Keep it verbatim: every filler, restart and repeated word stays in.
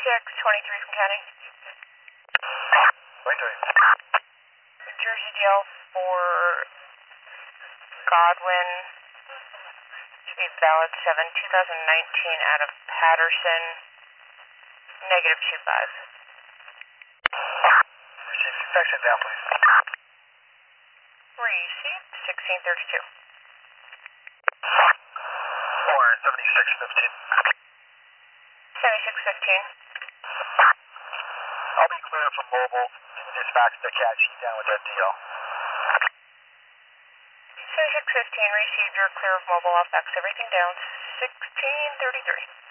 six twenty-three from County. twenty-three. New Jersey D L for Godwin. Should be valid seven two thousand nineteen out of Patterson. Negative two five. Receive section down, please. Received sixteen thirty-two. four seventy-six fifteen. seventy-six fifteen. I'll be clear from mobile. Dispatch to catch you down with that D L. seventy-six fifteen, received. You're clear of mobile. I'll fax everything down. sixteen thirty-three.